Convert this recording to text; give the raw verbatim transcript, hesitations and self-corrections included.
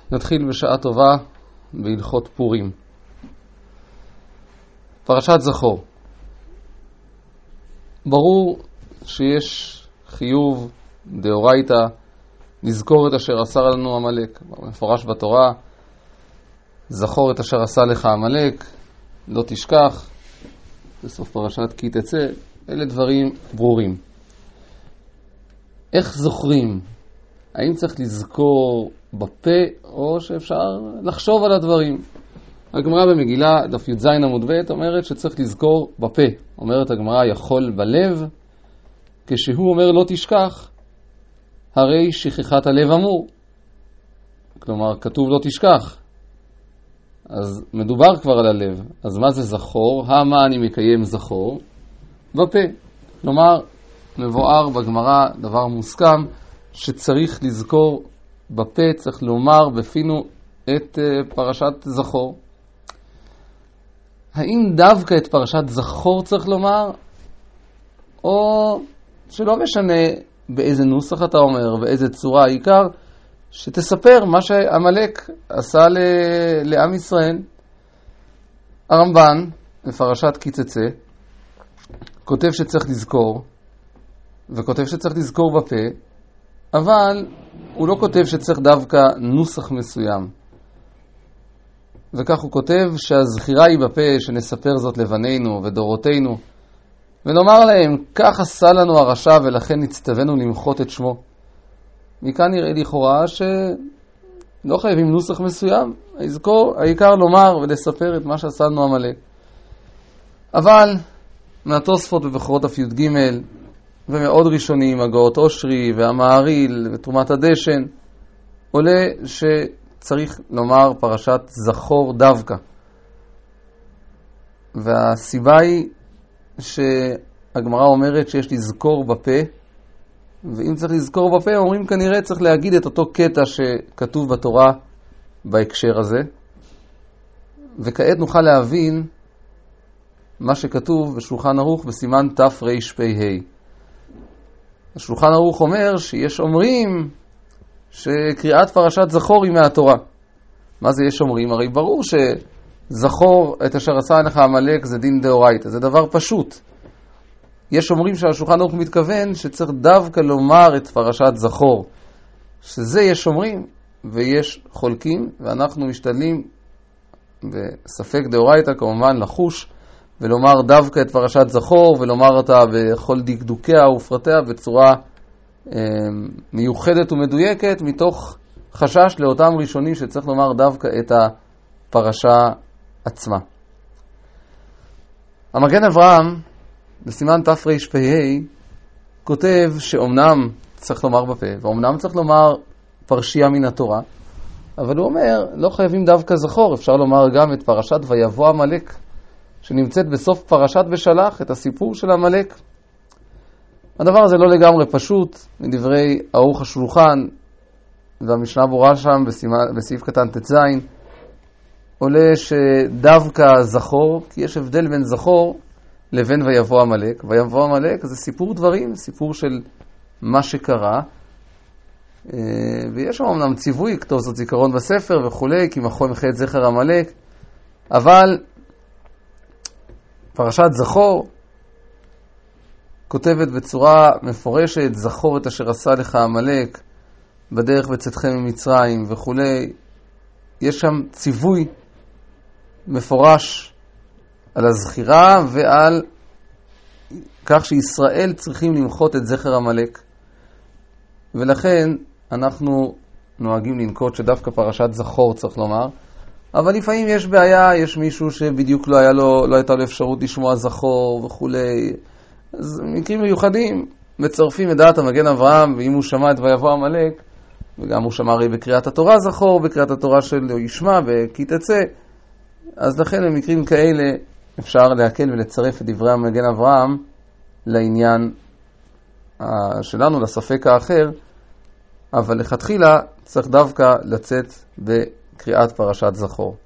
נתחיל בשעה טובה בהלכות פורים. פרשת זכור. ברור שיש חיוב דאורייתא לזכור את אשר עשה לנו עמלק. מפורש בתורה, זכור את אשר עשה לך עמלק, לא תשכח, בסוף פרשת כי תצא. אלה דברים ברורים. איך זוכרים? האם צריך לזכור בפה או שאפשר לחשוב על הדברים? הגמרא במגילה דף י"ז עמוד ב' אומרת שצריך לזכור בפה. אומרת הגמרא יכול בלב, כשהוא אומר לא תשכח, הרי שכחת הלב אמור. כלומר כתוב לא תשכח, אז מדובר כבר על הלב. אז מה זה זכור? המה אני מקיים זכור? בפה. כלומר מבואר בגמרא דבר מוסכם שצריך לזכור בפה, צריך לומר בפינו את פרשת זכור. האם דווקא את פרשת זכור צריך לומר, או שלא משנה באיזה נוסח אתה אומר, באיזה צורה? העיקר שתספר מה שעמלק עשה ל- לעם ישראל. הרמב"ן בפרשת כי תצא כותב שצריך לזכור, וכותב שצריך לזכור בפה, אבל הוא לא כותב שצריך דווקא נוסח מסוים. וכך הוא כותב שהזכירה היא בפה, שנספר זאת לבנינו ודורותינו, ונאמר להם, כך עשה לנו הרשע ולכן נצטווינו למחות את שמו. מכאן נראה לכאורה שלא חייבים נוסח מסוים, הזכור, העיקר לומר ולספר את מה שעשה לנו עמלק. אבל מהתוספות בבכורות דף י"ג ומאוד ראשונים, הגאות אושרי והמעריל ותרומת הדשן, עולה שצריך לומר פרשת זכור דווקא. והסיבה היא שהגמרא אומרת שיש לזכור בפה, ואם צריך לזכור בפה, אומרים כנראה צריך להגיד את אותו קטע שכתוב בתורה בהקשר הזה. וכעת נוכל להבין מה שכתוב בשולחן ערוך בסימן תרפ"ה. השולחן ערוך אומר שיש אומרים שקריאת פרשת זכור היא מהתורה. מה זה יש אומרים? הרי ברור שזכור את אשר עשה לך עמלק זה דין דאורייתא, זה דבר פשוט. יש אומרים שהשולחן ערוך מתכוון שצריך דווקא לומר את פרשת זכור, שזה יש אומרים ויש חולקים, ואנחנו משתדלים בספק דאורייתא כמובן לחוש ולומר דווקא את פרשת זכור, ולומר אותה בכל דקדוקיה ופרטיה בצורה אה, מיוחדת ומדויקת, מתוך חשש לאותם ראשונים שצריך לומר דווקא את הפרשה עצמה. המגן אברהם בסימן תרפ"ה כותב שאומנם צריך לומר בפה, ואומנם צריך לומר פרשייה מן התורה, אבל הוא אומר לא חייבים דווקא זכור, אפשר לומר גם את פרשת ויבוא עמלק, שנמצאת בסוף פרשת בשלח, את הסיפור של עמלק. הדבר הזה לא לגמרי פשוט, מדברי ערוך השולחן, והמשנה ברורה שם בסעיף קטן ט"ז, עולה שדווקא זכור, כי יש הבדל בין זכור לבין ויבוא עמלק. ויבוא עמלק זה סיפור דברים, סיפור של מה שקרה, ויש שם אמנם ציווי, כתוב זאת זיכרון בספר וכו', כי מחו ימחה את זכר עמלק, אבל פרשת זכור כותבת בצורה מפורשת, זכור את אשר עשה לך עמלק בדרך בצאתכם ממצרים וכו'. יש שם ציווי מפורש על הזכירה ועל כך שישראל צריכים למחות את זכר עמלק, ולכן אנחנו נוהגים לנקוט שדווקא פרשת זכור צריך לומר. אבל לפעמים יש בעיה, יש מישהו שבדיוק לא היה לו, לא הייתה לו אפשרות לשמוע זכור וכו'. אז מקרים מיוחדים מצרפים את דעת המגן אברהם, ואם הוא שמע את ויבוא עמלק, וגם הוא שמע הרי בקריאת התורה זכור, בקריאת התורה של ישמע וכי תצא, אז לכן במקרים כאלה אפשר להקל ולצרף את דברי המגן אברהם לעניין שלנו, לספק האחר, אבל לכתחילה צריך דווקא לצאת בקריאת פרשת זכור.